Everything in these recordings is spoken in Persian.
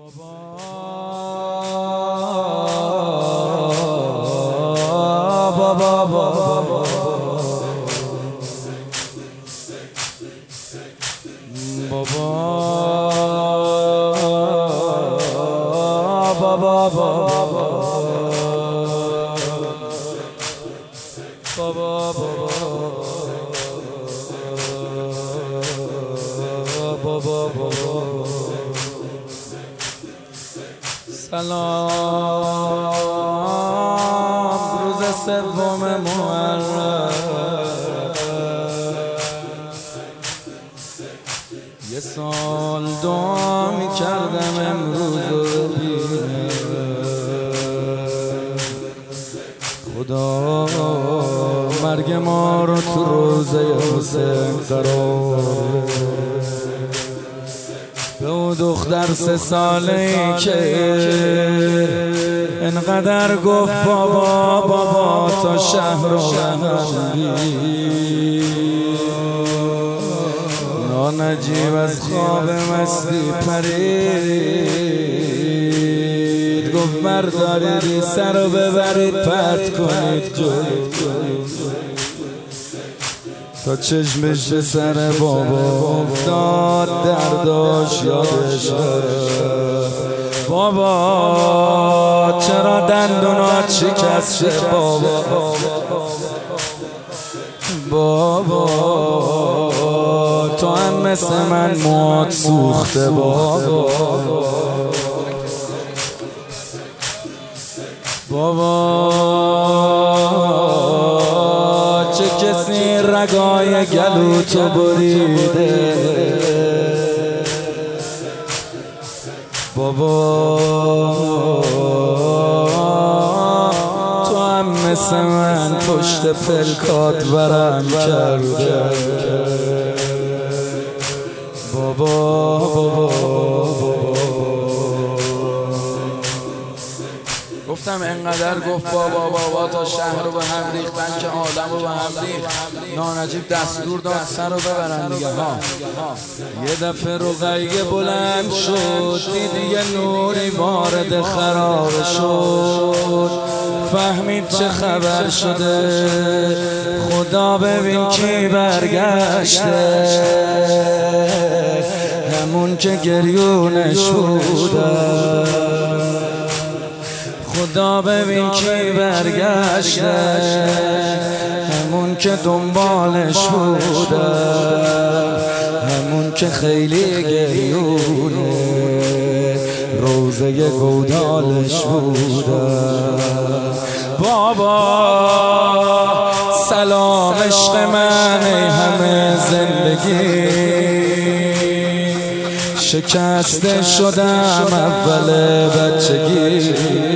سلام روز سوم محرم، یه سال دعا می‌کردم امروز رو ببینم. خدا مرگ ما رو تو روزه حسین قرار بده. به اون دختر 3 ساله‌ای که انقدر گفت بابا بابا تا شهر رو نجیب از خواب مستی پرید، گفت بردارید سر رو ببرید پرت کنید جلو تا چشمش به سر بابا افتاد، درداش یادش رفت. بابا چرا دندونات شکست شد بابا تو هم مثل من موات سوخته بابا چه کسی رگای گلو تو بریده بابا تو هم مثل من پشت پلکات ورم کرده بابا گفتم انقدر گفت بابا تا شهر رو به هم ریخت، بلکه آدم رو به هم ریخت. نانجیب دستور داد سر رو ببرن دیگه ها. یه دفعه رقیه بلند شد، دید یه نوری وارد خرابه شد، فهمید چه خبر شده. خدا ببین کی برگشته، همون که گریونش بودن. خدا ببین کی برگشته، همون که دنبالش بودن، همون که خیلی گریونه روزه گودالش بودن. بابا سلام عشق من ای همه زندگی، شکسته شدم اول بچگی.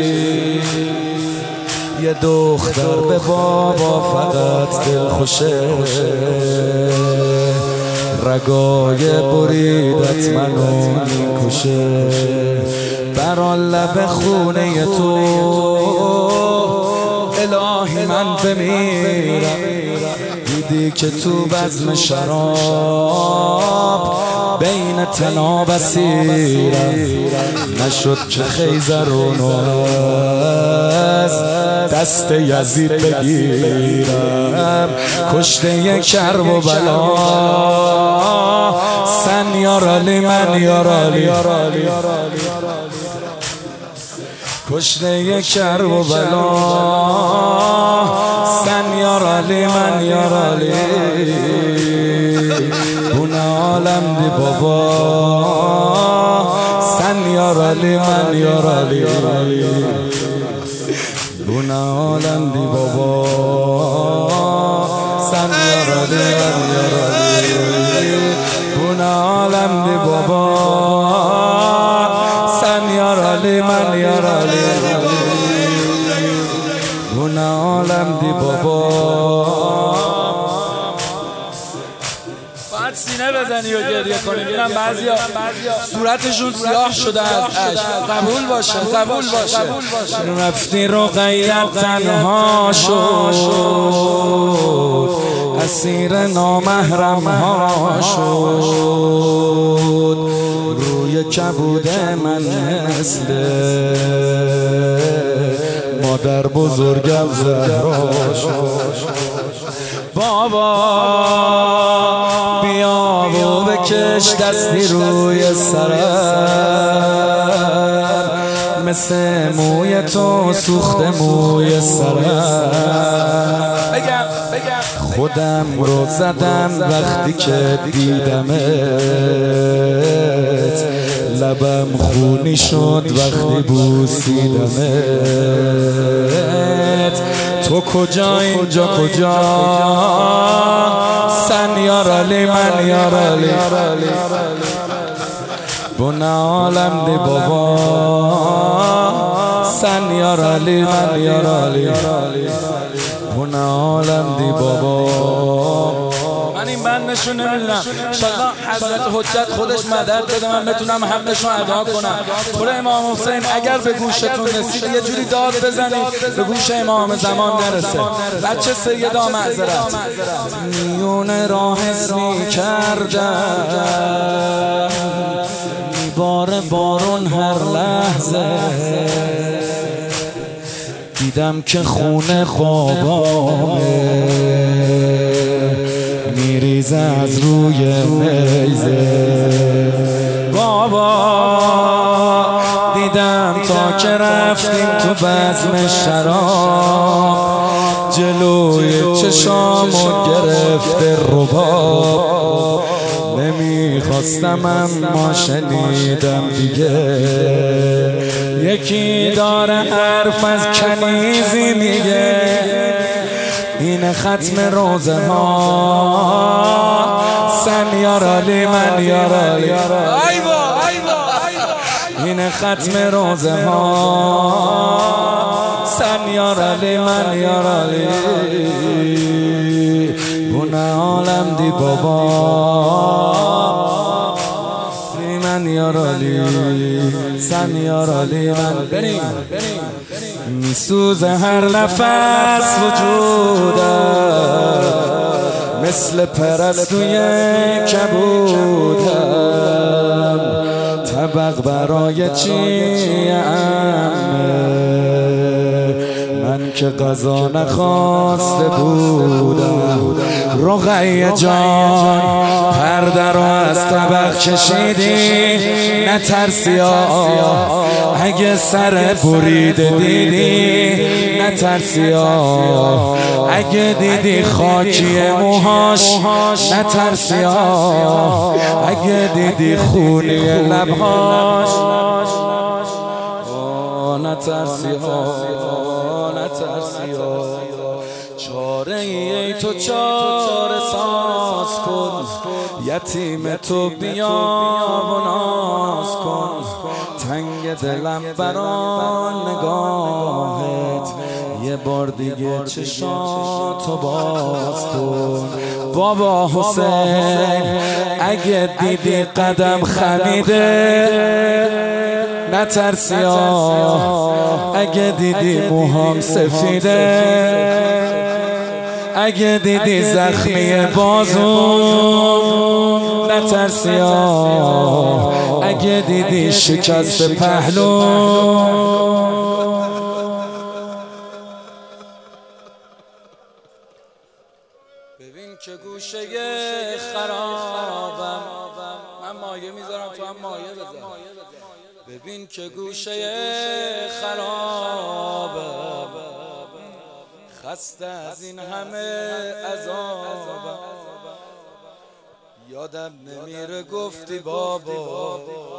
یه دختر به بابا فقط دل خوشه، رگای بریدت منو میکشه. بران لب خونه تو الهی من بمیرم، دیدی که تو بزم شراب بین تناب اسیرم. نشد که خیزرونو از دست یزید بگیرم، کشته کرب و بلا سن یارالی من یارالی، کشته کرب و بلا سن یارالی من یارالی. بونه عالم دی بابا سن یارالی من یارالی، بونه عالم دی بابا سن یارالی من یارالی، بونه عالم دی بابا سن یارالی من یارالی، بونه عالم دی بابا. باید سینه بزنی و گریه کنی. میرم بعضیا صورتشون سیاه شده از عشق. قبول باشه قبول باشه. رفتی رقیه تنها شد، اسیر نامحرم ها شد، روی روی کبود من مثل مادر بزرگم زهرا شد. بابا بیا و بکش دستی روی سرم، مثل موی تو سوخته موی سرم. خودم رو زدم وقتی که دیدمت، لبم خونی شد وقتی بوسیدمت. تو کجا اینجا کجا سن یارالی من یارالی بونه عالم دی بابا سن یارالی من یارالی بونه عالم دی بابا. من این بندشو نمیدونم، انشالله حضرت حجت خودش مدد بده من بتونم حقشو ادا کنم. طور امام حسین اگر به گوشتون رسید یه جوری داد بزنید به گوش امام زمان نرسه. بچه سیدا معذرت. میون راه اسمی کردم میبار بارون هر لحظه، دیدم که خونه بابامه میریزه از روی میزه. بابا دیدم تا که رفتیم تو بزم شراب، جلوی چشامو گرفته رباب. نمیخواستم اما شنیدم دیگه، یکی داره حرف از کنیزی میگه، این ختم روزه ها سن یارالی من یارالی. این ختم روزه ها سن یارالی من یارالی بونه عالم دی بابا من یارالی سن یارالی من. بریم میسوزه هر نفس وجودم، مثل پرستوی کبودم. طبق برای چی من که غذا نخواسته بودم. رقیه جان پرده رو از طبق کشیدی، نترسی اگه سر بریده دیدی، نترسی اگه دیدی خاکی موهاش، نترسی اگه دیدی خونی لبهاش، نترسی نترسی. چاره ای تو چاره ساز کن، یتیم تو بیا و ناز کن. تنگ دلم بران نگاهت، یه بار دیگه چشاتو باز کن. بابا حسین اگه دیدی قدم خمیده، نترسی اگه دیدی موهام سفیده، اگه دیدی زخمی بازو، نترسی اگه دیدی شکست پهلو. ببین که گوشه خرابم، من مایه میذارم تو هم مایه بذار. ببین که گوشه خرابم، خسته از این همه عذابم. یادم نمیره گفتی بابا،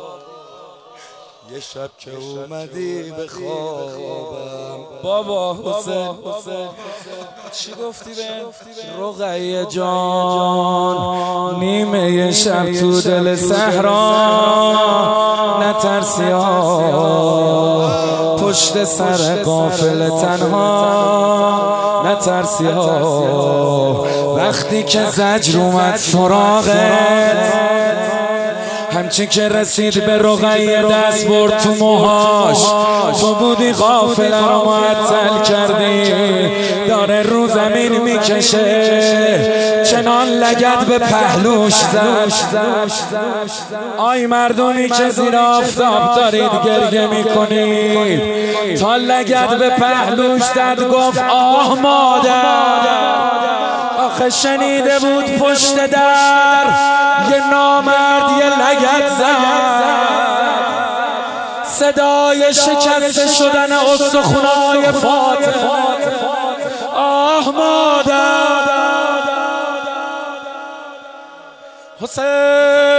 یه شب که اومدی به خوابم. بابا حسین چی گفتی به رقیه جان؟ نیمه یه شب تو دل صحرا، نترسی پشت سر قافله تنها، نترسی وقتی که زجر اومد سراغت، همچی که رسید به رقیه دست برد تو موهاش. تو بودی قافله رو معطل کردی، داره رو زمین میکشه. چنان لگد به پهلوش زد. آی مردمی که زیر آفتاب دارید گریه میکنید، تا لگد به پهلوش زد گفت آه مادر. آخه شنیده بود پشت در یه نامرد یه لگد زد، صدای شکسته شدن استخونای فاطمه. آه مادر. حسین